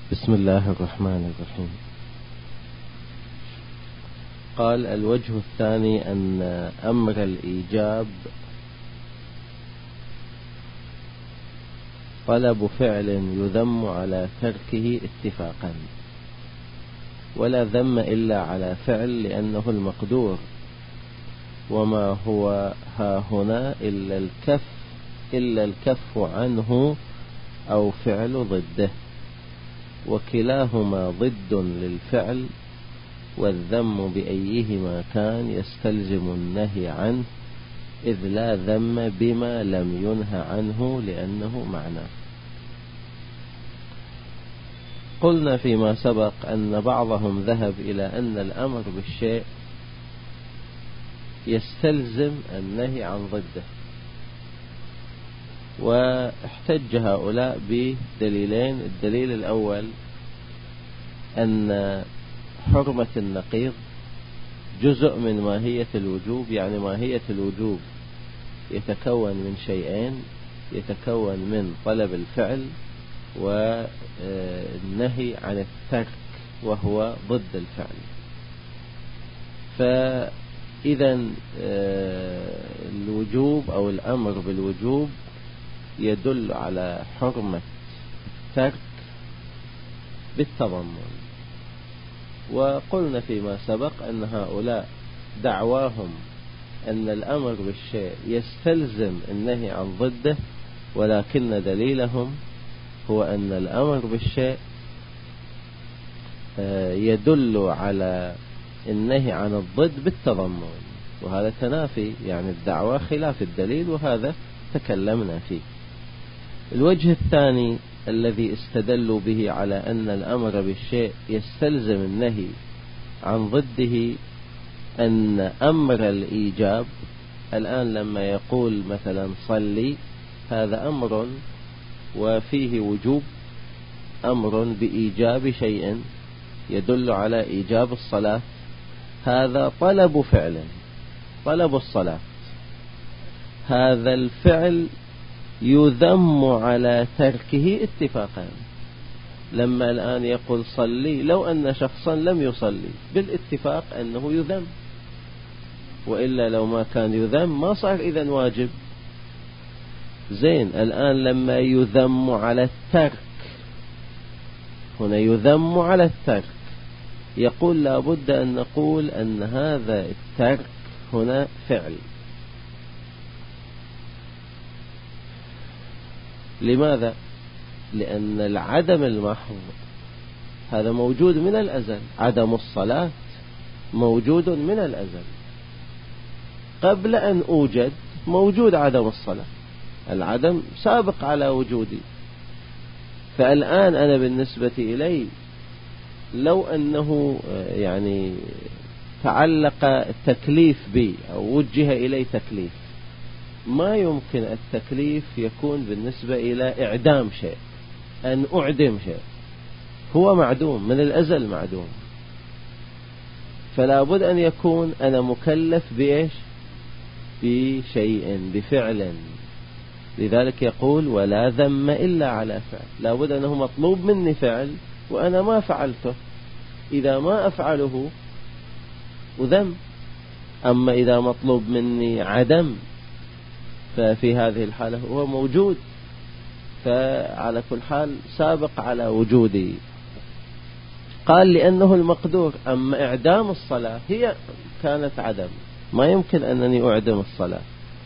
بسم الله الرحمن الرحيم. قال: الوجه الثاني أن أمر الإيجاب طلب فعل يذم على تركه اتفاقا، ولا ذم إلا على فعل لأنه المقدور، وما هو ها هنا إلا الكف عنه أو فعل ضده، وكلاهما ضد للفعل، والذم بأيهما كان يستلزم النهي عنه، إذ لا ذم بما لم ينه عنه لأنه معنى. قلنا فيما سبق أن بعضهم ذهب إلى أن الأمر بالشيء يستلزم النهي عن ضده، واحتج هؤلاء بدليلين. الدليل الأول أن حرمة النقيض جزء من ماهية الوجوب، يعني ماهية الوجوب يتكون من شيئين، يتكون من طلب الفعل والنهي عن الترك وهو ضد الفعل. فإذا الوجوب أو الأمر بالوجوب يدل على حرمة ترك بالتضمن. وقلنا فيما سبق أن هؤلاء دعواهم أن الأمر بالشيء يستلزم النهي عن ضده، ولكن دليلهم هو أن الأمر بالشيء يدل على النهي عن الضد بالتضمن، وهذا تنافي، يعني الدعوة خلاف الدليل، وهذا تكلمنا فيه. الوجه الثاني الذي استدلوا به على أن الأمر بالشيء يستلزم النهي عن ضده أن أمر الإيجاب، الآن لما يقول مثلا صلي، هذا أمر وفيه وجوب، أمر بإيجاب شيء يدل على إيجاب الصلاة، هذا طلب فعل، طلب الصلاة، هذا الفعل يذم على تركه اتفاقا. لما الآن يقول صلي، لو أن شخصا لم يصلي بالاتفاق أنه يذم، وإلا لو ما كان يذم ما صار إذن واجب. زين، الآن لما يذم على الترك، هنا يذم على الترك، يقول لابد أن نقول أن هذا الترك هنا فعل. لماذا؟ لأن العدم المحض هذا موجود من الأزل، عدم الصلاة موجود من الأزل، قبل أن أوجد موجود عدم الصلاة، العدم سابق على وجودي. فالآن أنا بالنسبة إلي لو أنه يعني تعلق التكليف بي أو وجه إلي تكليف، ما يمكن التكليف يكون بالنسبة إلى إعدام شيء، أن أعدم شيء، هو معدوم من الأزل، معدوم. فلا بد أن يكون أنا مكلف بإيش؟ بشيء، بفعل. لذلك يقول ولا ذم إلا على فعل، لا بد أنه مطلوب مني فعل وأنا ما فعلته، إذا ما أفعله أذم. أما إذا مطلوب مني عدم، ففي هذه الحالة هو موجود، فعلى كل حال سابق على وجودي. قال لأنه المقدور، أما إعدام الصلاة هي كانت عدم، ما يمكن أنني أعدم الصلاة،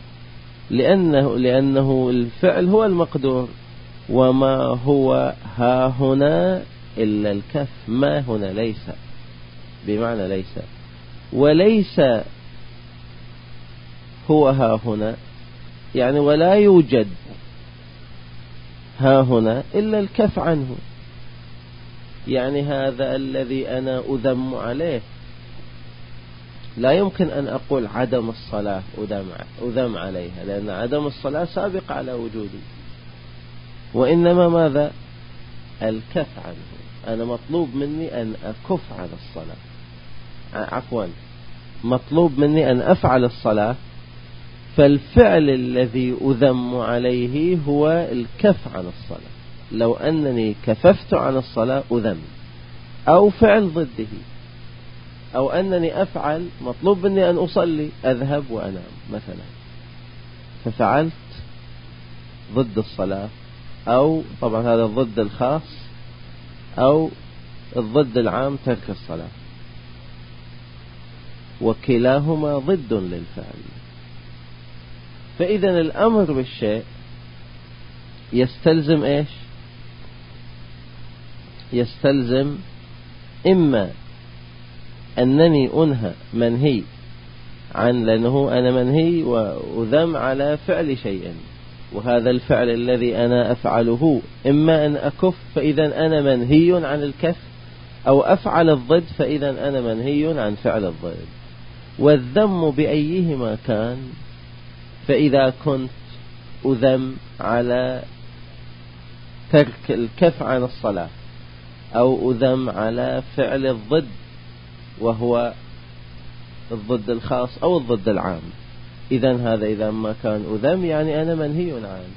لأنه الفعل هو المقدور، وما هو ها هنا إلا الكف، ما هنا ليس بمعنى ليس، وليس هو ها هنا، يعني ولا يوجد ها هنا إلا الكف عنه، يعني هذا الذي أنا أذم عليه لا يمكن أن أقول عدم الصلاة أذم عليها، لأن عدم الصلاة سابق على وجودي، وإنما ماذا؟ الكف عنه. أنا مطلوب مني أن أكف عن الصلاة، عفوا، مطلوب مني أن أفعل الصلاة، فالفعل الذي أذم عليه هو الكف عن الصلاة. لو أنني كففت عن الصلاة أذم، أو فعل ضده، أو أنني أفعل مطلوب مني أن أصلي أذهب وأنام مثلا، ففعلت ضد الصلاة، أو طبعا هذا الضد الخاص، أو الضد العام ترك الصلاة، وكلاهما ضد للفعل. فإذا الأمر بالشيء يستلزم إيش؟ يستلزم إما أنني أنهى منهي عن، لأنه أنا منهي وأذم على فعل شيء، وهذا الفعل الذي أنا أفعله إما أن أكف فإذا أنا منهي عن الكف، أو أفعل الضد فإذا أنا منهي عن فعل الضد. والذم بأيهما كان، فإذا كنت أذم على ترك الكف عن الصلاة، أو أذم على فعل الضد وهو الضد الخاص أو الضد العام، إذن هذا إذا ما كان أذم يعني أنا منهي عنه.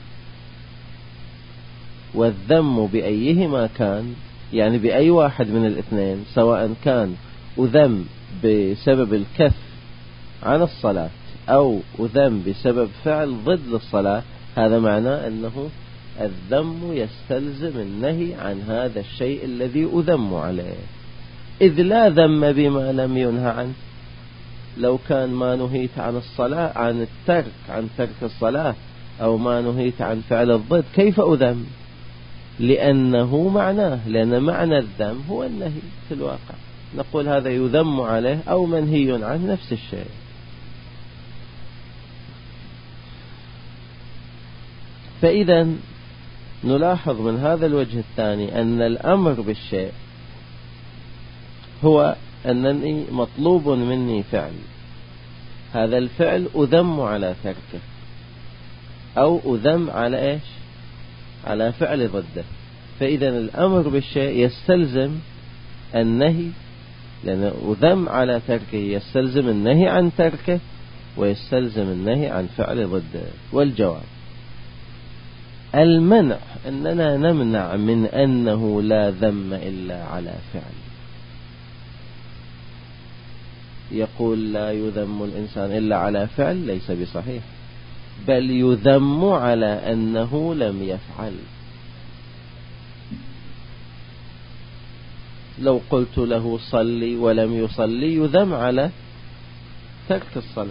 والذم بأيهما كان يعني بأي واحد من الاثنين، سواء كان أذم بسبب الكف عن الصلاة أو أذم بسبب فعل ضد للصلاة، هذا معناه أنه الذم يستلزم النهي عن هذا الشيء الذي أذم عليه، إذ لا ذم بما لم ينهى عنه. لو كان ما نهيت عن الصلاة عن الترك، عن ترك الصلاة، أو ما نهيت عن فعل الضد، كيف أذم؟ لأنه معناه، لأن معنى الذم هو النهي في الواقع، نقول هذا يذم عليه أو منهي عنه نفس الشيء. فإذا نلاحظ من هذا الوجه الثاني أن الأمر بالشيء هو أنني مطلوب مني فعل، هذا الفعل أذم على تركه، أو أذم على إيش؟ على فعل ضده. فإذا الأمر بالشيء يستلزم النهي، لأن أذم على تركه يستلزم النهي عن تركه، ويستلزم النهي عن فعل ضده. والجواب المنع أننا نمنع من أنه لا ذم إلا على فعل. يقول لا يذم الإنسان إلا على فعل، ليس بصحيح، بل يذم على أنه لم يفعل. لو قلت له صلي ولم يصلي يذم على ترك الصلاة،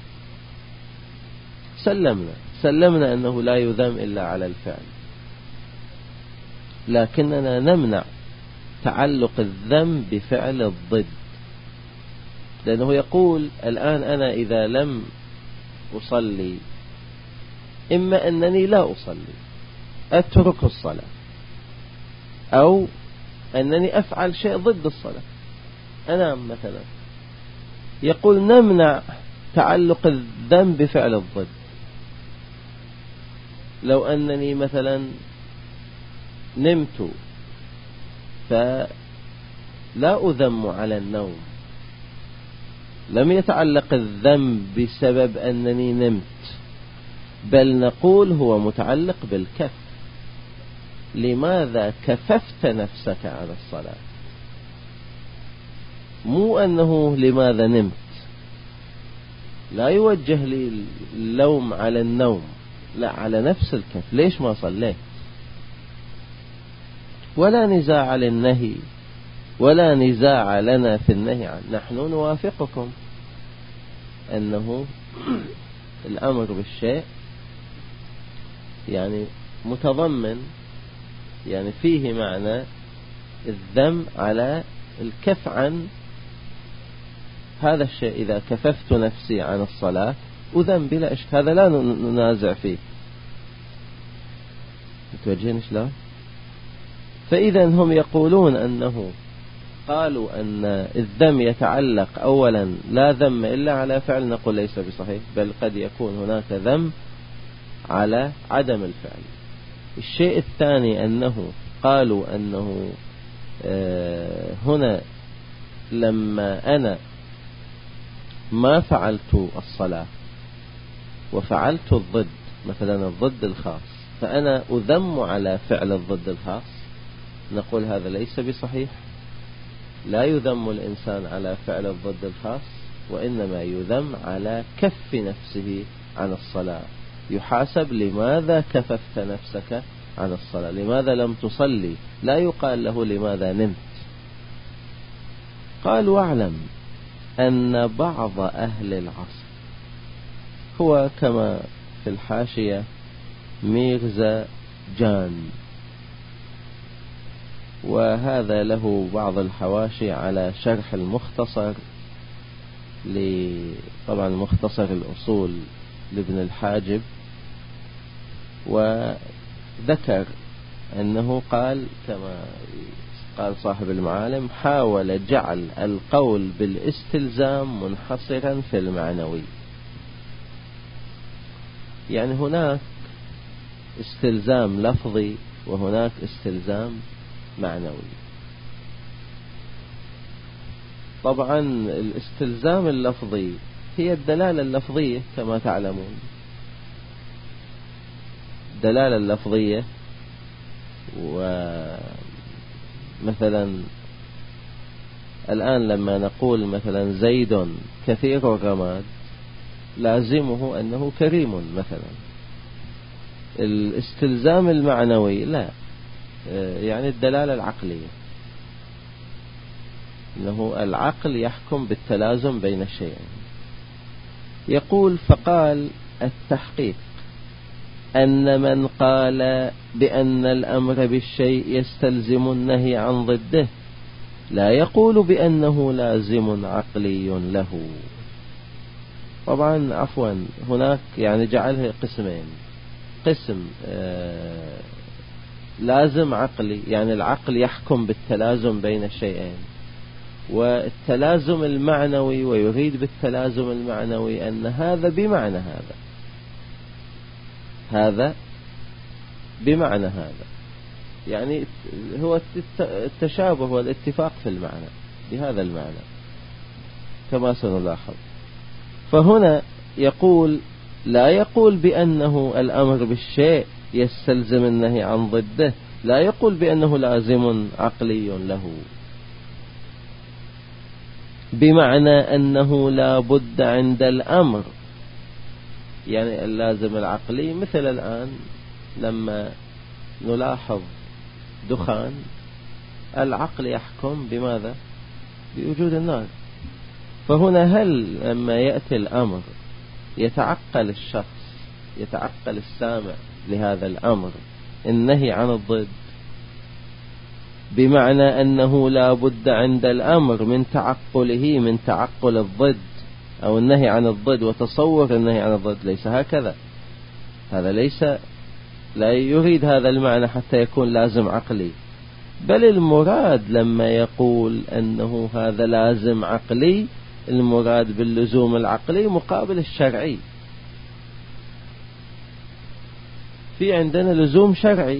سلمنا أنه لا يذم إلا على الفعل، لكننا نمنع تعلق الذم بفعل الضد، لأنه يقول الآن أنا إذا لم أصلي إما أنني لا أصلي أترك الصلاة، أو أنني أفعل شيء ضد الصلاة أنام مثلا. يقول نمنع تعلق الذم بفعل الضد. لو أنني مثلا نمت فلا أذم على النوم، لم يتعلق الذم بسبب أنني نمت، بل نقول هو متعلق بالكف. لماذا كففت نفسك عن الصلاة؟ مو أنه لماذا نمت، لا يوجه لي اللوم على النوم، لا، على نفس الكف. ليش ما صليت؟ ولا نزاع على النهي، ولا نزاع لنا في النهي عنه. نحن نوافقكم أنه الأمر بالشيء يعني متضمن، يعني فيه معنى الذم على الكف عن هذا الشيء. إذا كففت نفسي عن الصلاة أذم بلا إشكال، هذا لا ننازع فيه. متوجهين شلون؟ فإذا هم يقولون أنه قالوا أن الذم يتعلق أولا لا ذم إلا على فعل، نقول ليس بصحيح، بل قد يكون هناك ذم على عدم الفعل. الشيء الثاني أنه قالوا أنه هنا لما أنا ما فعلت الصلاة وفعلت الضد، مثلا الضد الخاص، فأنا أذم على فعل الضد الخاص، نقول هذا ليس بصحيح. لا يذم الإنسان على فعل الضد الخاص، وإنما يذم على كف نفسه عن الصلاة. يحاسب لماذا كففت نفسك عن الصلاة، لماذا لم تصلي، لا يقال له لماذا نمت. قال واعلم أن بعض أهل العصر، هو كما في الحاشية ميرزا جان، وهذا له بعض الحواشي على شرح المختصر طبعا مختصر الأصول لابن الحاجب، وذكر أنه قال كما قال صاحب المعالم: حاول جعل القول بالاستلزام منحصرا في المعنوي. يعني هناك استلزام لفظي وهناك استلزام معنوي. طبعا الاستلزام اللفظي هي الدلالة اللفظية كما تعلمون. الدلالة اللفظية، ومثلا الآن لما نقول مثلا زيد كثير الرماد، لازمه أنه كريم مثلا. الاستلزام المعنوي لا، يعني الدلالة العقلية، أنه العقل يحكم بالتلازم بين الشيئين. يقول: فقال التحقيق أن من قال بأن الأمر بالشيء يستلزم النهي عن ضده لا يقول بأنه لازم عقلي له. طبعا عفوا، هناك يعني جعلها قسمين: قسم لازم عقلي، يعني العقل يحكم بالتلازم بين الشيئين، والتلازم المعنوي، ويريد بالتلازم المعنوي أن هذا بمعنى هذا، هذا بمعنى هذا، يعني هو التشابه والاتفاق في المعنى بهذا المعنى كما سنلاحظ. فهنا يقول: لا يقول بأنه الأمر بالشيء يستلزم النهي عن ضده، لا يقول بأنه لازم عقلي له، بمعنى أنه لا بد عند الأمر، يعني اللازم العقلي. مثل الآن لما نلاحظ دخان، العقل يحكم بماذا؟ بوجود النار. فهنا هل لما يأتي الأمر يتعقل الشخص، يتعقل السامع لهذا الأمر النهي عن الضد، بمعنى أنه لا بد عند الأمر من تعقله، من تعقل الضد أو النهي عن الضد وتصور النهي عن الضد؟ ليس هكذا. هذا ليس، لا يريد هذا المعنى حتى يكون لازم عقلي، بل المراد لما يقول أنه هذا لازم عقلي، المراد باللزوم العقلي مقابل الشرعي. في عندنا لزوم شرعي،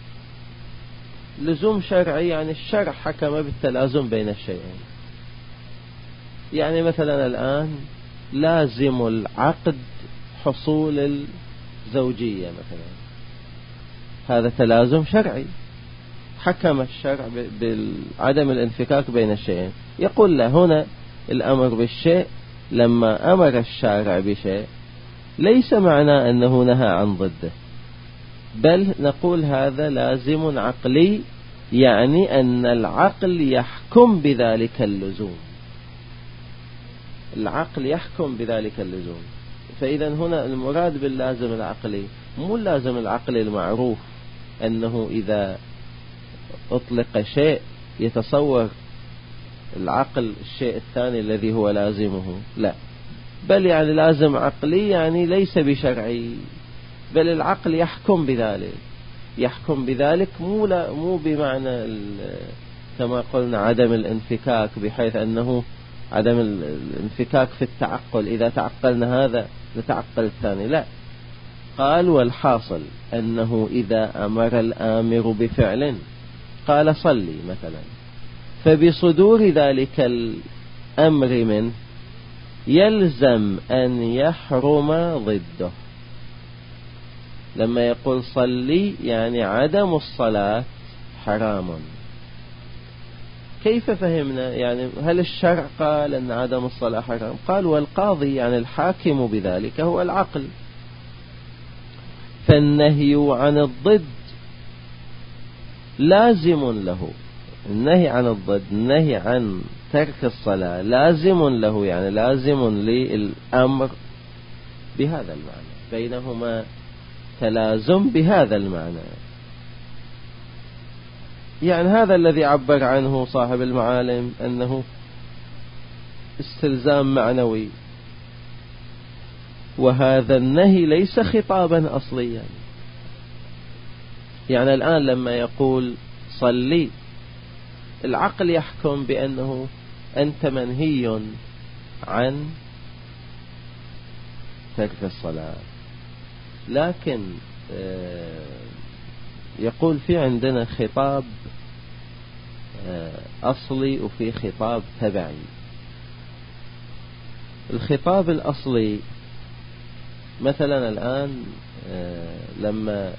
لزوم شرعي يعني الشرع حكم بالتلازم بين الشيئين. يعني مثلا الآن لازم العقد حصول الزوجية مثلا، هذا تلازم شرعي، حكم الشرع بعدم الانفكاك بين الشيئين. يقول له هنا الأمر بالشيء، لما أمر الشارع بشيء ليس معناه أنه نهى عن ضده، بل نقول هذا لازم عقلي، يعني أن العقل يحكم بذلك اللزوم، العقل يحكم بذلك اللزوم. فإذا هنا المراد باللازم العقلي مو اللازم العقلي المعروف أنه إذا أطلق شيء يتصور العقل الشيء الثاني الذي هو لازمه، لا، بل يعني لازم عقلي يعني ليس بشرعي، بل العقل يحكم بذلك، يحكم بذلك مو بمعنى كما قلنا عدم الانفكاك، بحيث أنه عدم الانفكاك في التعقل، إذا تعقلنا هذا نتعقل الثاني، لا. قال: والحاصل أنه إذا أمر الآمر بفعل، قال صلي مثلا، فبصدور ذلك الأمر منه يلزم أن يحرم ضده. يعني الآن لما يقول صلي، يقول صلي، يعني صلي، يلزم أن يحرم ضده. يعني الآن لما يقول صلي، يلزم أن يحرم ضده. يعني الآن لما يقول صلي، يلزم أن يحرم ضده. يعني الآن لما يقول صلي، يلزم أن يحرم ضده. لما يقول صلي يعني عدم الصلاة حرام. كيف فهمنا؟ يعني هل الشرع قال أن عدم الصلاة حرام؟ قال والقاضي يعني الحاكم بذلك هو العقل، فالنهي عن الضد لازم له. النهي عن الضد، النهي عن ترك الصلاة لازم له، يعني لازم للأمر بهذا المعنى، بينهما تلازم بهذا المعنى. يعني هذا الذي عبر عنه صاحب المعالم أنه استلزام معنوي، وهذا النهي ليس خطابا أصليا. يعني الآن لما يقول صلي، العقل يحكم بأنه أنت منهي عن ترك الصلاة، لكن يقول في عندنا خطاب أصلي وفي خطاب تبعي. الخطاب الأصلي مثلا الآن لما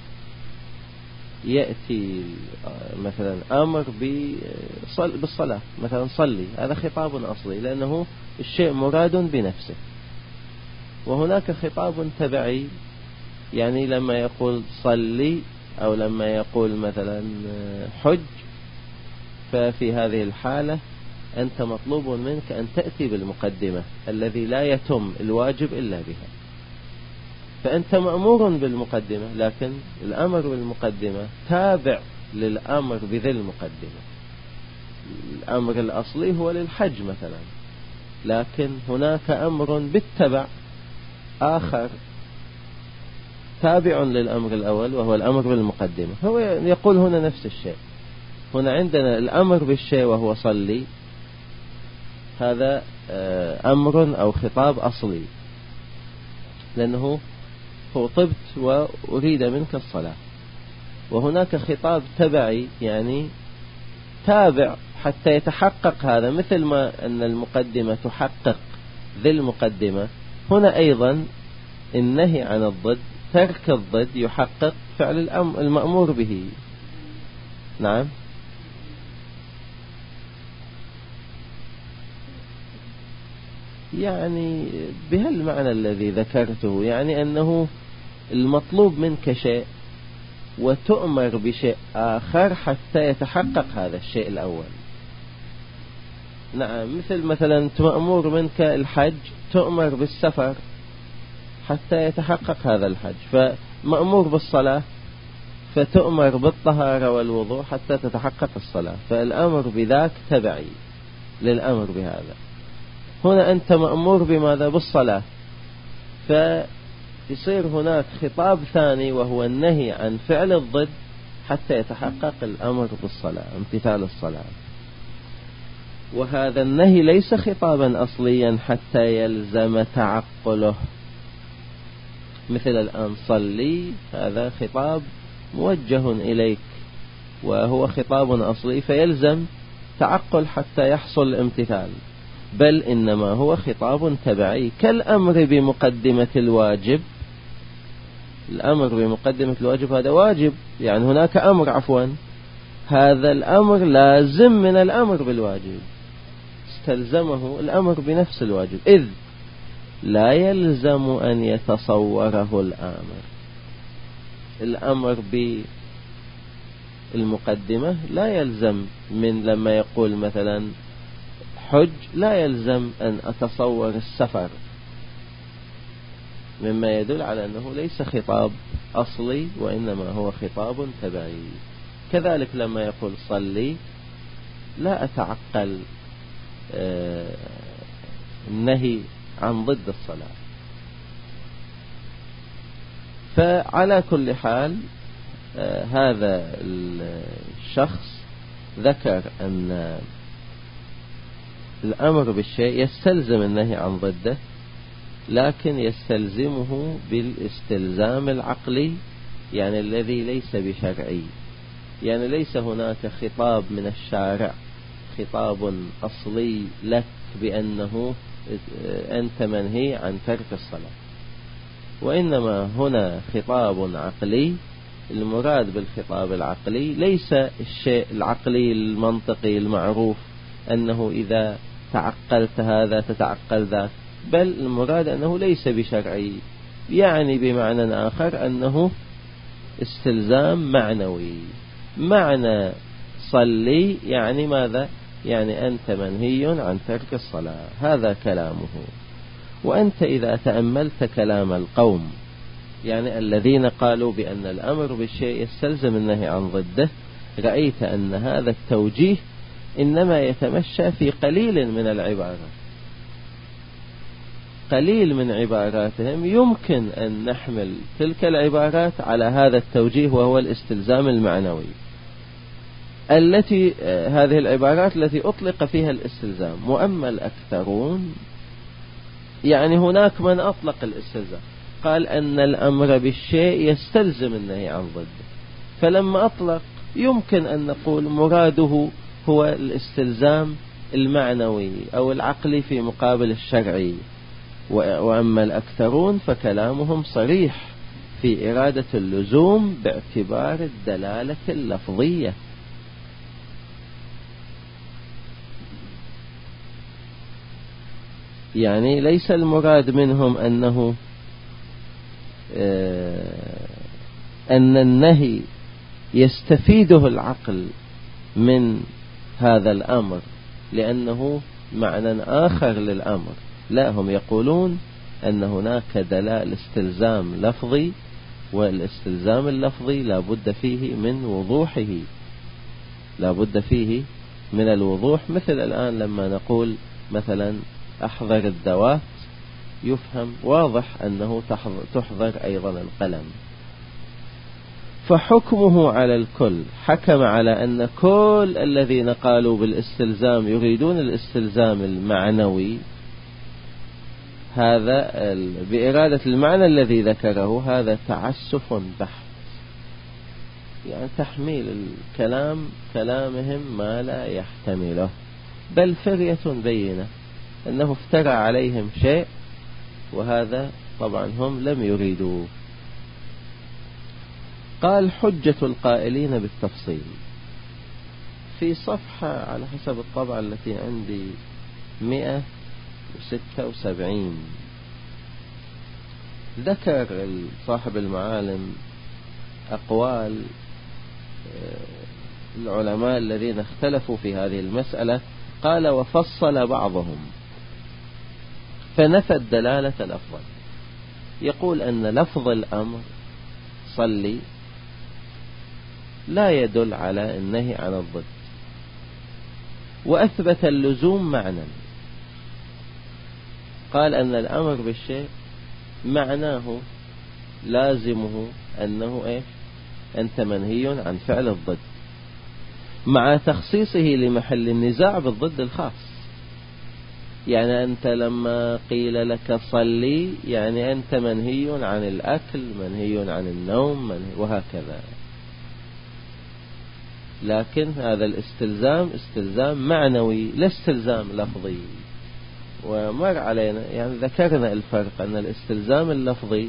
يأتي مثلا أمر بالصلاة، مثلا صلي، هذا خطاب أصلي لأنه الشيء مراد بنفسه. وهناك خطاب تبعي، يعني لما يقول صلي أو لما يقول مثلا حج، ففي هذه الحالة أنت مطلوب منك أن تأتي بالمقدمة الذي لا يتم الواجب إلا بها، فأنت مأمور بالمقدمة، لكن الأمر بالمقدمة تابع للأمر بذي المقدمة. الأمر الأصلي هو للحج مثلا، لكن هناك أمر بالتبع آخر تابع للأمر الأول وهو الأمر بالمقدمة. هو يقول هنا نفس الشيء. هنا عندنا الأمر بالشيء وهو صلي، هذا أمر أو خطاب أصلي لأنه خطبت وأريد منك الصلاة. وهناك خطاب تبعي، يعني تابع حتى يتحقق هذا، مثل ما أن المقدمة تحقق ذي المقدمة، هنا أيضا النهي عن الضد، ترك الضد يحقق فعل المأمور به. نعم. يعني بهالمعنى الذي ذكرته، يعني أنه المطلوب منك شيء وتؤمر بشيء آخر حتى يتحقق هذا الشيء الأول. نعم، مثلا مأمور منك الحج، تؤمر بالسفر حتى يتحقق هذا الحج، فمأمور بالصلاة فتؤمر بالطهارة والوضوء حتى تتحقق الصلاة، فالأمر بذاك تبعي للأمر بهذا. هنا أنت مأمور بماذا؟ بالصلاة، فيصير هناك خطاب ثاني وهو النهي عن فعل الضد حتى يتحقق الأمر بالصلاة، امتثال الصلاة. وهذا النهي ليس خطابا أصليا حتى يلزم تعقله. مثل الآن صلي، هذا خطاب موجه إليك وهو خطاب أصلي، فيلزم تعقل حتى يحصل الامتثال، بل إنما هو خطاب تبعي كالأمر بمقدمة الواجب. الأمر بمقدمة الواجب هذا واجب، يعني هناك أمر، عفوا، هذا الأمر لازم من الأمر بالواجب، استلزمه الأمر بنفس الواجب، إذ لا يلزم أن يتصوره الآمر. الأمر بالمقدمة لا يلزم، من لما يقول مثلا حج لا يلزم أن أتصور السفر، مما يدل على أنه ليس خطاب أصلي وإنما هو خطاب تبعي. كذلك لما يقول صلي لا أتعقل النهي عن ضد الصلاة. فعلى كل حال هذا الشخص ذكر أن الأمر بالشيء يستلزم النهي عن ضده، لكن يستلزمه بالاستلزام العقلي، يعني الذي ليس بشرعي. يعني ليس هناك خطاب من الشارع، خطاب أصلي لك بأنه أنت منهي عن ترك الصلاة، وإنما هنا خطاب عقلي. المراد بالخطاب العقلي ليس الشيء العقلي المنطقي المعروف أنه إذا تعقلت هذا تتعقل ذاك، بل المراد أنه ليس بشرعي، يعني بمعنى آخر أنه استلزام معنوي. معنى صلي يعني ماذا؟ يعني أنت منهي عن ترك الصلاة، هذا كلامه. وأنت إذا تأملت كلام القوم، يعني الذين قالوا بأن الأمر بالشيء يستلزم النهي عن ضده، رأيت أن هذا التوجيه إنما يتمشى في قليل من العبارات. قليل من عباراتهم يمكن أن نحمل تلك العبارات على هذا التوجيه، وهو الاستلزام المعنوي. هذه العبارات التي أطلق فيها الاستلزام. وأما الأكثرون، يعني هناك من أطلق الاستلزام، قال أن الأمر بالشيء يستلزم النهي عن ضده، فلما أطلق يمكن أن نقول مراده هو الاستلزام المعنوي أو العقلي في مقابل الشرعي. وأما الأكثرون فكلامهم صريح في إرادة اللزوم باعتبار الدلالة اللفظية. يعني ليس المراد منهم أن النهي يستفيده العقل من هذا الأمر لأنه معنى آخر للأمر، لا، هم يقولون أن هناك دلالة استلزام لفظي، والاستلزام اللفظي لا بد فيه من وضوحه، لا بد فيه من الوضوح. مثل الآن لما نقول مثلا أحضر الدوات، يفهم واضح أنه تحضر أيضا القلم. فحكمه على الكل، حكم على أن كل الذين قالوا بالاستلزام يريدون الاستلزام المعنوي، هذا بإرادة المعنى الذي ذكره، هذا تعسف بحت، يعني تحميل الكلام كلامهم ما لا يحتمله، بل فرية بينة أنه افترى عليهم شيء، وهذا طبعا هم لم يريدوه. قال حجة القائلين بالتفصيل، في صفحة على حسب الطبعة التي عندي 176 ذكر صاحب المعالم أقوال العلماء الذين اختلفوا في هذه المسألة. قال وفصل بعضهم فنفى الدلالة لفظا، يقول أن لفظ الأمر صلي لا يدل على النهي عن الضد، وأثبت اللزوم معنى. قال أن الأمر بالشيء معناه لازمه أنه أنت منهي عن فعل الضد، مع تخصيصه لمحل النزاع بالضد الخاص. يعني أنت لما قيل لك صلي يعني أنت منهي عن الأكل، منهي عن النوم، وهكذا. لكن هذا الاستلزام استلزام معنوي لا استلزام لفظي. ومر علينا يعني ذكرنا الفرق، أن الاستلزام اللفظي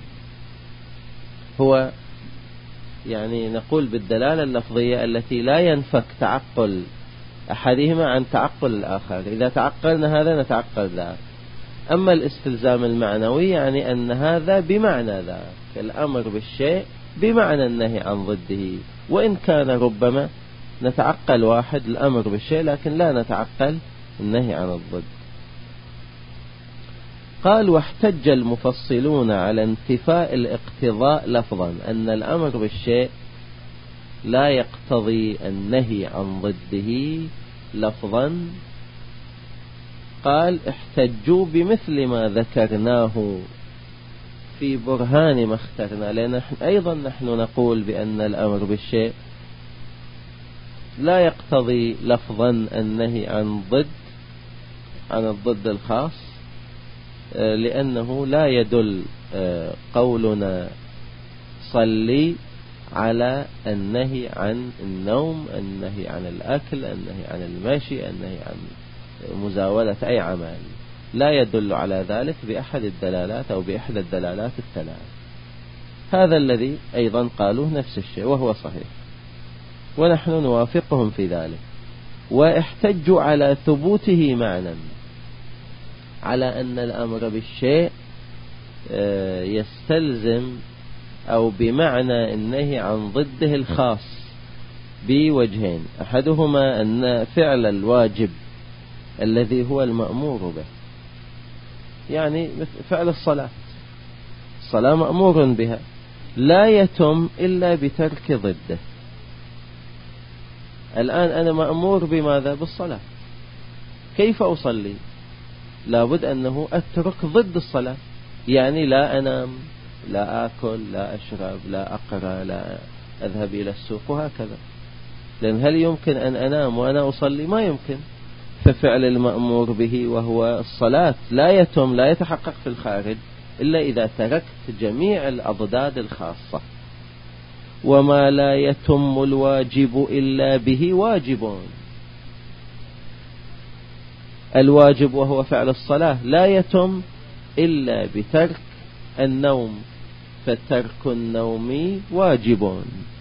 هو يعني نقول بالدلالة اللفظية التي لا ينفك تعقل أحدهما عن تعقل الآخر، إذا تعقلنا هذا نتعقل ذاك. أما الاستلزام المعنوي يعني أن هذا بمعنى ذاك، الأمر بالشيء بمعنى النهي عن ضده، وإن كان ربما نتعقل واحد الأمر بالشيء لكن لا نتعقل النهي عن الضد. قال واحتج المفصلون على انتفاء الاقتضاء لفظا، أن الأمر بالشيء لا يقتضي النهي عن ضده لفظا. قال احتجوا بمثل ما ذكرناه في برهان ما اخترنا، لأن أيضا نحن نقول بأن الأمر بالشيء لا يقتضي لفظا النهي عن الضد الخاص، لأنه لا يدل قولنا صلي على النهي عن النوم، النهي عن الأكل، النهي عن المشي، النهي عن مزاولة أي عمل. لا يدل على ذلك بأحد الدلالات أو بإحدى الدلالات الثلاث. هذا الذي أيضا قالوه نفس الشيء وهو صحيح، ونحن نوافقهم في ذلك. واحتجوا على ثبوته معنى، على أن الأمر بالشيء يستلزم أو بمعنى النهي عن ضده الخاص بوجهين: أحدهما أن فعل الواجب الذي هو المأمور به، يعني فعل الصلاة مأمور بها، لا يتم إلا بترك ضده. الآن أنا مأمور بماذا؟ بالصلاة. كيف أصلي؟ لابد أنه أترك ضد الصلاة، يعني لا أنام، لا آكل، لا أشرب، لا أقرأ، لا أذهب إلى السوق وهكذا. لأن هل يمكن أن أنام وأنا أصلي؟ ما يمكن. ففعل المأمور به وهو الصلاة لا يتم، لا يتحقق في الخارج إلا إذا تركت جميع الأضداد الخاصة. وما لا يتم الواجب إلا به واجب. الواجب وهو فعل الصلاة لا يتم إلا بترك النوم، فترك النوم واجب.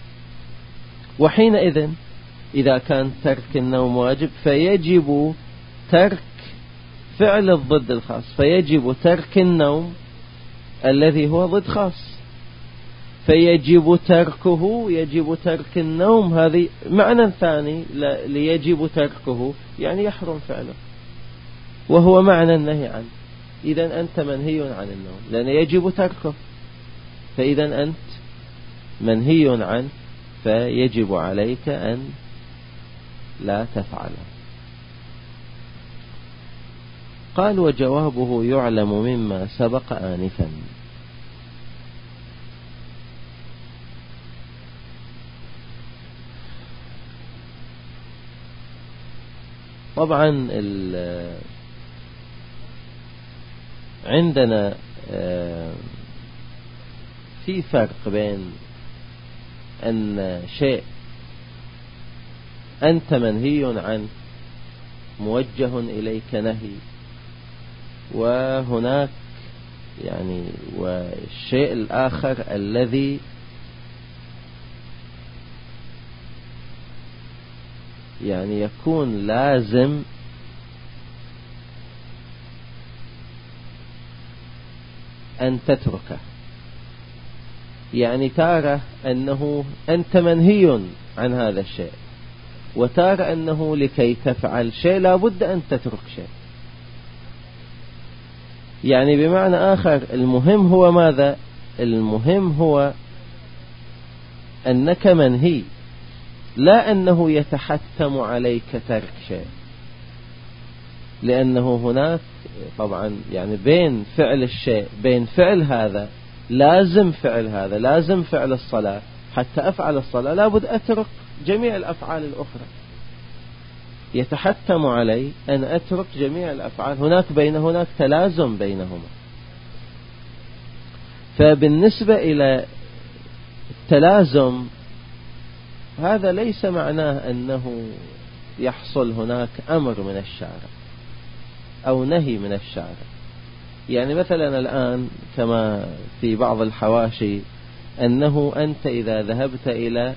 وحينئذ إذا كان ترك النوم واجب فيجب ترك فعل الضد الخاص، فيجب ترك النوم الذي هو ضد خاص، فيجب تركه، يجب ترك النوم. هذه معنى ثاني ليجب تركه، يعني يحرم فعله، وهو معنى النهي عنه. إذن أنت منهي عن النوم لأن يجب تركه، فإذن أنت منهي عنه فيجب عليك أن لا تفعله. قال: وجوابه يعلم مما سبق آنفا. طبعا عندنا في فرق بين أن شيء أنت منهي عنه موجه إليك نهي، وهناك يعني والشيء الآخر الذي يعني يكون لازم أن تتركه. يعني تارة أنه أنت منهي عن هذا الشيء، وتارة أنه لكي تفعل شيء لابد أن تترك شيء. يعني بمعنى آخر المهم هو ماذا؟ المهم هو أنك منهي، لا أنه يتحتم عليك ترك شيء. لأنه هناك طبعا يعني بين فعل الشيء، بين فعل هذا لازم فعل هذا، لازم فعل الصلاة. حتى أفعل الصلاة لابد أترك جميع الأفعال الأخرى، يتحتم علي أن أترك جميع الأفعال. هناك تلازم بينهما. فبالنسبة إلى التلازم هذا ليس معناه أنه يحصل هناك أمر من الشارع أو نهي من الشارع. يعني مثلا الآن كما في بعض الحواشي أنه أنت إذا ذهبت إلى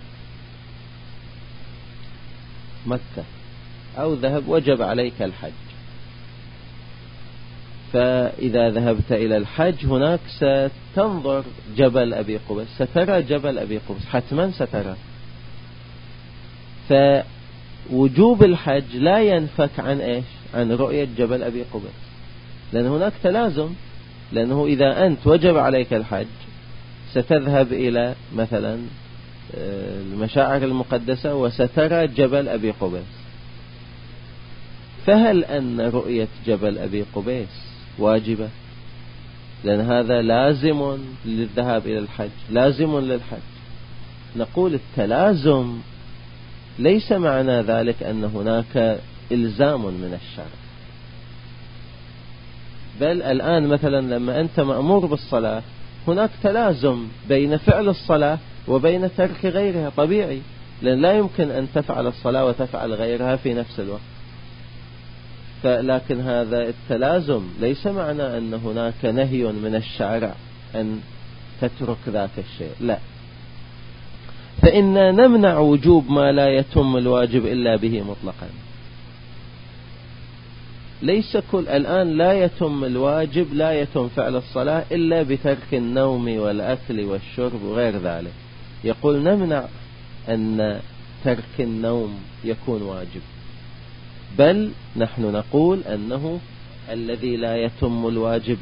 مكة أو وجب عليك الحج، فإذا ذهبت إلى الحج هناك ستنظر جبل أبي قبيس، سترى جبل أبي قبيس، حتما سترى. فوجوب الحج لا ينفك عن إيش؟ عن رؤية جبل أبي قبيس، لأن هناك تلازم. لأنه إذا أنت وجب عليك الحج ستذهب إلى مثلا المشاعر المقدسة وسترى جبل أبي قبيس، فهل أن رؤية جبل أبي قبيس واجبة؟ لأن هذا لازم للذهاب إلى الحج، لازم للحج. نقول التلازم ليس معنى ذلك أن هناك إلزام من الشرع، بل الآن مثلا لما أنت مأمور بالصلاة هناك تلازم بين فعل الصلاة وبين ترك غيرها، طبيعي، لأن لا يمكن أن تفعل الصلاة وتفعل غيرها في نفس الوقت. لكن هذا التلازم ليس معنى أن هناك نهي من الشارع أن تترك ذاك الشيء، لا. فإننا نمنع وجوب ما لا يتم الواجب إلا به مطلقا. ليس الآن لا يتم الواجب، لا يتم فعل الصلاة إلا بترك النوم والأكل والشرب وغير ذلك. يقول نمنع أن ترك النوم يكون واجب، بل نحن نقول أنه الذي لا يتم الواجب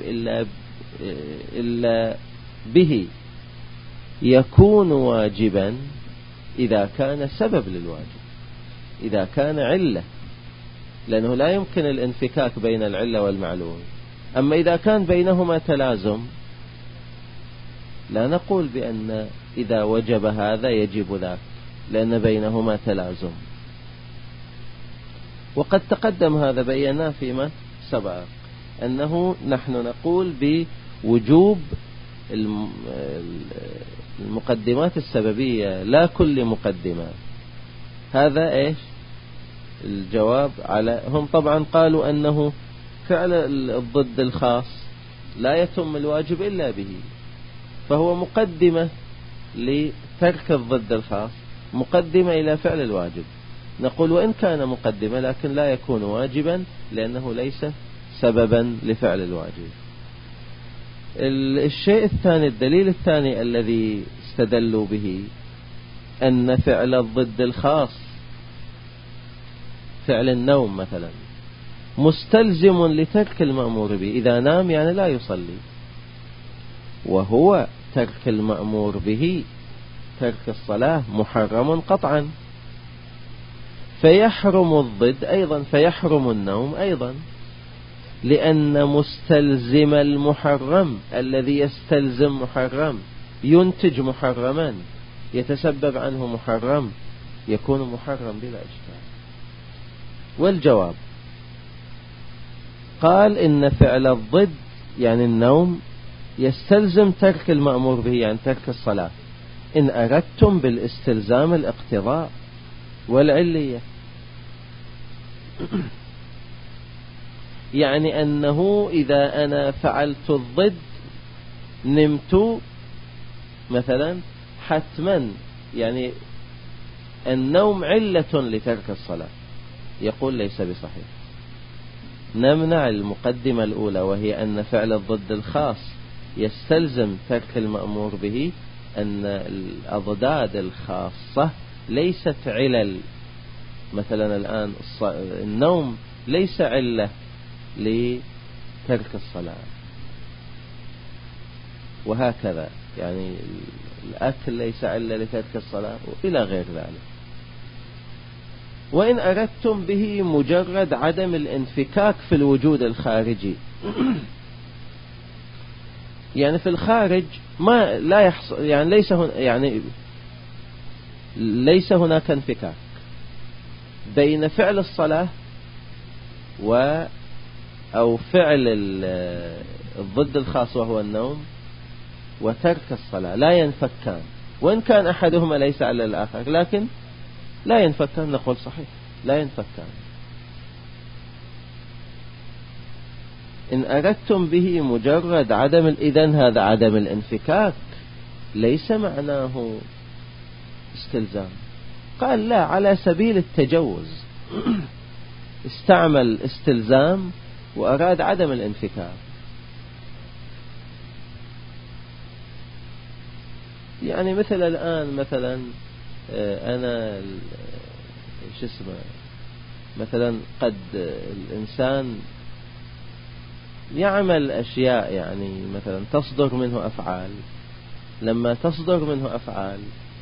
إلا به يكون واجبا إذا كان سبب للواجب، إذا كان علة، لأنه لا يمكن الانفكاك بين العلة والمعلول. أما إذا كان بينهما تلازم لا نقول بأن إذا وجب هذا يجب ذاك، لأن بينهما تلازم. وقد تقدم هذا بينا فيما سبق، أنه نحن نقول بوجوب المقدمات السببية لا كل مقدمة. هذا إيش الجواب على هم طبعا قالوا أنه فعل الضد الخاص لا يتم الواجب إلا به، فهو مقدمة لترك الضد الخاص، مقدمة إلى فعل الواجب. نقول وإن كان مقدمة لكن لا يكون واجبا، لأنه ليس سببا لفعل الواجب. الشيء الثاني، الدليل الثاني الذي استدلوا به، أن فعل الضد الخاص فعل النوم مثلا مستلزم لترك المأمور به. إذا نام يعني لا يصلي، وهو ترك المأمور به ترك الصلاة محرم قطعا، فيحرم الضد أيضا، فيحرم النوم أيضا، لأن مستلزم المحرم الذي يستلزم محرم ينتج محرما يتسبب عنه محرم يكون محرم بلا إشكال. والجواب قال إن فعل الضد يعني النوم يستلزم ترك المأمور به، يعني ترك الصلاة، إن أردتم بالاستلزام الاقتضاء والعلية. يعني أنه إذا أنا فعلت الضد نمت مثلا حتما، يعني النوم علة لترك الصلاة، يقول ليس بصحيح. نمنع المقدمة الأولى، وهي أن فعل الضد الخاص يستلزم ترك المأمور به، أن الأضداد الخاصة ليست علل. مثلا الآن النوم ليس علة لترك الصلاة، وهكذا يعني الأكل ليس علة لترك الصلاة، وإلى غير ذلك. وإن أردتم به مجرد عدم الانفكاك في الوجود الخارجي، يعني في الخارج ما لا يحصل، يعني ليس هناك انفكاك بين فعل الصلاة أو فعل الضد الخاص وهو النوم وترك الصلاة، لا ينفكان. وإن كان أحدهما ليس على الآخر لكن لا ينفكان، نقول صحيح لا ينفكان. إن أردتم به مجرد عدم إذن هذا عدم الانفكاك ليس معناه استلزام. قال لا، على سبيل التجوز استعمل استلزام وأراد عدم الانفكاك. يعني مثل الآن مثلا أنا مثلا قد الإنسان يعمل أشياء، يعني مثلا تصدر منه أفعال، لما تصدر منه أفعال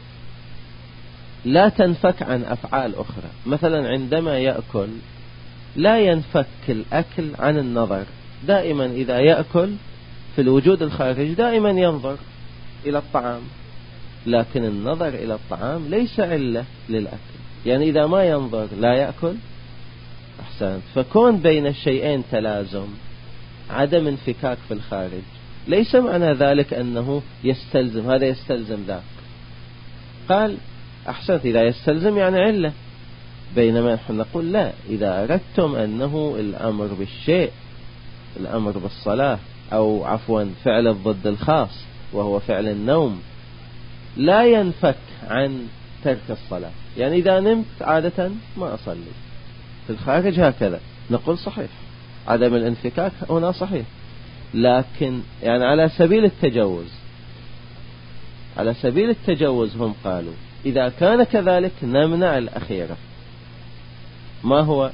لا تنفك عن أفعال أخرى. مثلا عندما يأكل لا ينفك الأكل عن النظر، دائما إذا يأكل في الوجود الخارج دائما ينظر إلى الطعام، لكن النظر إلى الطعام ليس علة للأكل. يعني إذا ما ينظر لا يأكل. أحسنت. فكون بين الشيئين تلازم، عدم انفكاك في الخارج، ليس معنى ذلك أنه يستلزم هذا يستلزم ذاك. قال أحسنت، إذا يستلزم يعني علة، بينما نحن نقول لا، إذا أردتم أنه الأمر بالشيء، الأمر بالصلاة، أو عفوا فعل الضد الخاص وهو فعل النوم، لا ينفك عن ترك الصلاة. يعني إذا نمت عادة ما أصلي، في الخارج هكذا نقول صحيح، عدم الانفكاك هنا صحيح. لكن يعني على سبيل التجوز، على سبيل التجوز هم قالوا إذا كان كذلك نمنع الأخيرة. ما هو؟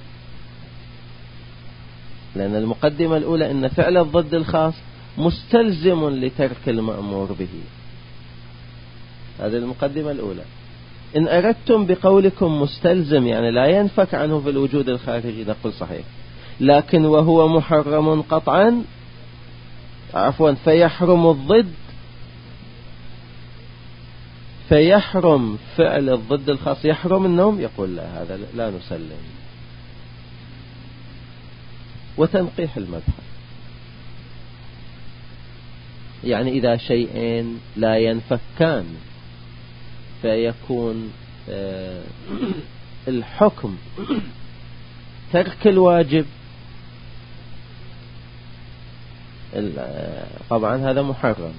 لأن المقدمة الأولى إن فعل الضد الخاص مستلزم لترك المأمور به، هذه المقدمة الأولى. إن أردتم بقولكم مستلزم يعني لا ينفك عنه في الوجود الخارجي، نقول صحيح. لكن وهو محرم قطعا، عفوا فيحرم الضد، فيحرم فعل الضد الخاص، يحرم النوم، يقول لا، هذا لا نسلم. وتنقيح المبحث، يعني إذا شيئين لا ينفكان فيكون الحكم ترك الواجب، طبعا هذا محرم،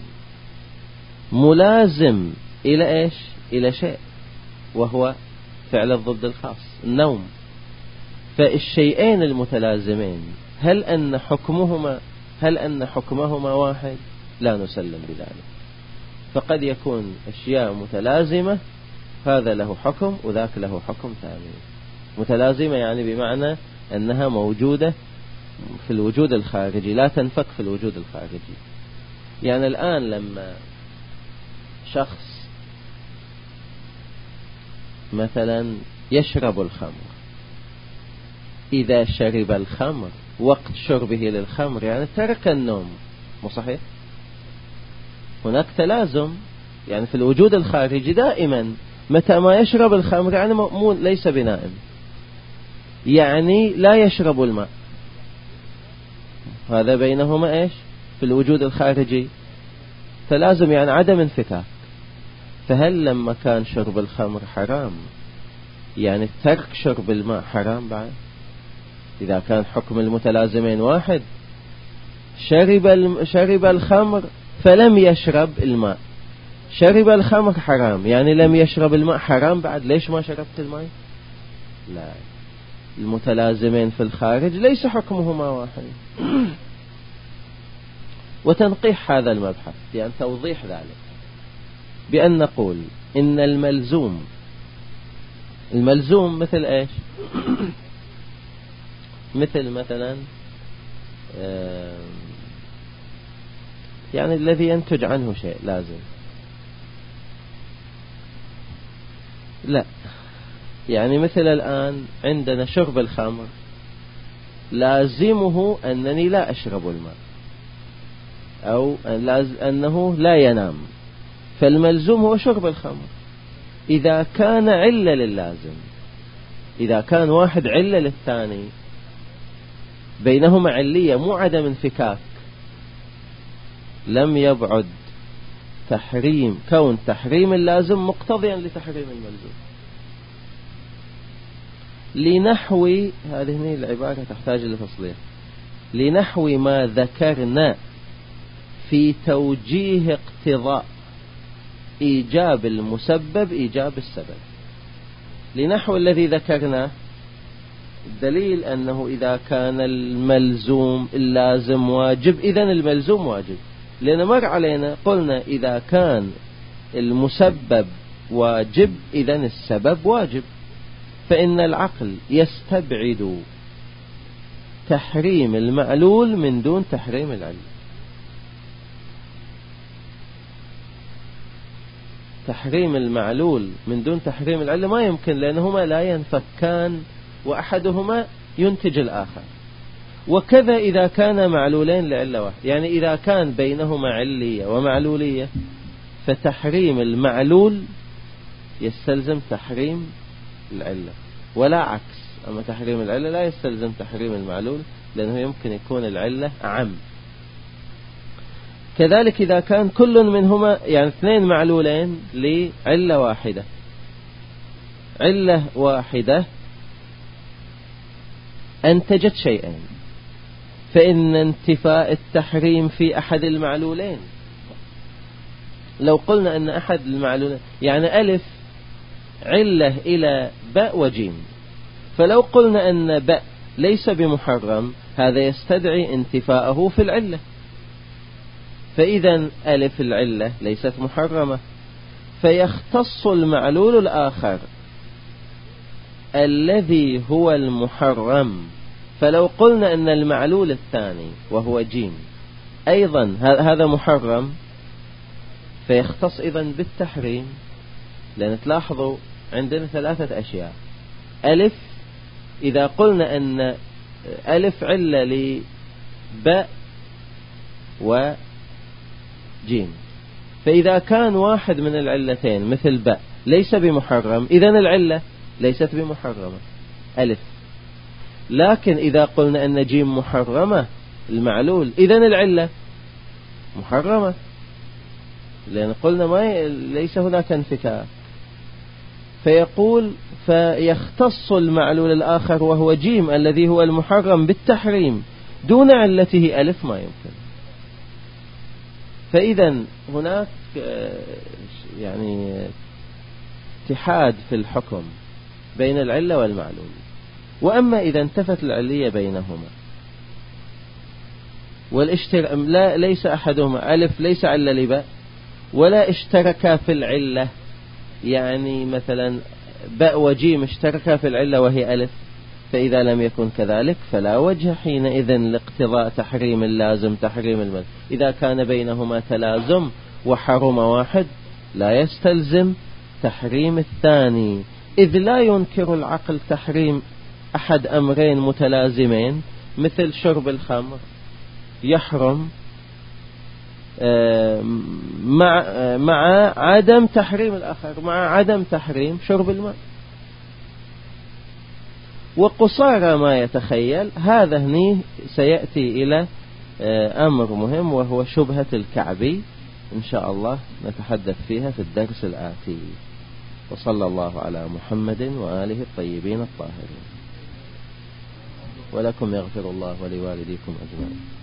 ملازم إلى إيش؟ إلى شيء وهو فعل الضد الخاص النوم. فالشيئين المتلازمين هل أن حكمهما واحد؟ لا نسلم بذلك. فقد يكون أشياء متلازمة، هذا له حكم وذاك له حكم ثاني. متلازمة يعني بمعنى أنها موجودة في الوجود الخارجي، لا تنفك في الوجود الخارجي. يعني الآن لما شخص مثلا يشرب الخمر، إذا شرب الخمر وقت شربه للخمر يعني ترك النوم، مو صحيح؟ هناك تلازم، يعني في الوجود الخارجي دائما متى ما يشرب الخمر يعني ليس بنائم، يعني لا يشرب الماء، هذا بينهما إيش؟ في الوجود الخارجي تلازم، يعني عدم انفكاك. فهل لما كان شرب الخمر حرام يعني ترك شرب الماء حرام بعد؟ إذا كان حكم المتلازمين واحد، شرب الخمر فلم يشرب الماء، شرب الخمر حرام، يعني لم يشرب الماء حرام بعد، ليش ما شربت الماء؟ لا، المتلازمين في الخارج ليس حكمهما واحد. وتنقيح هذا المبحث يعني توضيح ذلك بأن نقول إن الملزوم مثل إيش؟ مثل مثلا يعني الذي ينتج عنه شيء لازم، لا، يعني مثل الآن عندنا شرب الخمر لازمه أنني لا أشرب الماء، أو أنه لا ينام، فالملزوم هو شرب الخمر. إذا كان علة للازم، إذا كان واحد علة للثاني، بينهما علية مو عدم انفكاك، لم يبعد كون تحريم اللازم مقتضيا لتحريم الملزوم. لنحو هذه العبارة تحتاج لتصليح، لنحو ما ذكرنا في توجيه اقتضاء إيجاب المسبب إيجاب السبب. لنحو الذي ذكرناه، الدليل أنه إذا كان الملزوم اللازم واجب إذن الملزوم واجب، لأن مر علينا قلنا إذا كان المسبب واجب إذن السبب واجب. فإن العقل يستبعد تحريم المعلول من دون تحريم العلة. تحريم المعلول من دون تحريم العلة ما يمكن، لأنهما لا ينفكان وأحدهما ينتج الآخر. وكذا إذا كان معلولين لعلة واحدة، يعني إذا كان بينهما علية ومعلولية فتحريم المعلول يستلزم تحريم العلة، ولا عكس. أما تحريم العلة لا يستلزم تحريم المعلول، لأنه يمكن يكون العلة أعم. كذلك إذا كان كل منهما يعني اثنين معلولين لعلة واحدة، علة واحدة أنتجت شيئين، فإن انتفاء التحريم في أحد المعلولين، لو قلنا أن أحد المعلولين يعني ألف علة إلى باء وجيم، فلو قلنا أن باء ليس بمحرم هذا يستدعي انتفاءه في العلة، فإذا ألف العلة ليست محرمة، فيختص المعلول الآخر الذي هو المحرم. فلو قلنا أن المعلول الثاني وهو جيم أيضا هذا محرم، فيختص إذن بالتحريم، لأن تلاحظوا عندنا ثلاثة أشياء. ألف، إذا قلنا أن ألف علة لباء وجيم، فإذا كان واحد من العلتين مثل باء ليس بمحرم، إذن العلة ليست بمحرمة ألف. لكن إذا قلنا أن جيم محرمة المعلول، إذن العلة محرمة، لأن قلنا ليس هناك انفكاك. فيقول فيختص المعلول الآخر وهو جيم الذي هو المحرم بالتحريم دون علته ألف ما يمكن. فإذا هناك يعني اتحاد في الحكم بين العلة والمعلول. وأما إذا انتفت العلية بينهما ليس أحدهما ألف ليس علة لباء ولا اشتركا في العلة، يعني مثلا باء وجيم اشتركا في العلة وهي ألف، فإذا لم يكن كذلك فلا وجه حينئذ لاقتضاء تحريم اللازم تحريم المنع. إذا كان بينهما تلازم وحرم واحد لا يستلزم تحريم الثاني، إذ لا ينكر العقل تحريم أحد أمرين متلازمين، مثل شرب الخمر يحرم مع عدم تحريم الآخر، مع عدم تحريم شرب الماء. وقصارى ما يتخيل هذا هني سيأتي إلى أمر مهم وهو شبهة الكعبي، إن شاء الله نتحدث فيها في الدرس الآتي. وصلى الله على محمد وآله الطيبين الطاهرين. ولكم يغفر الله ولوالديكم أجمعين.